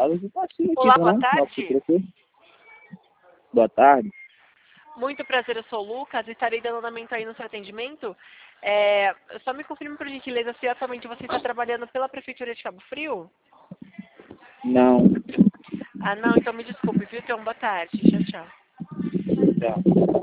Carlos, eu passei aqui, Olá, tá? boa tarde. Boa tarde. Muito prazer, eu sou o Lucas, estarei dando andamento aí no seu atendimento. Só me confirme, por gentileza, se atualmente você está trabalhando pela Prefeitura de Cabo Frio? Não. Ah, não, então me desculpe, viu? Então, boa tarde. Tchau, tchau. Tchau.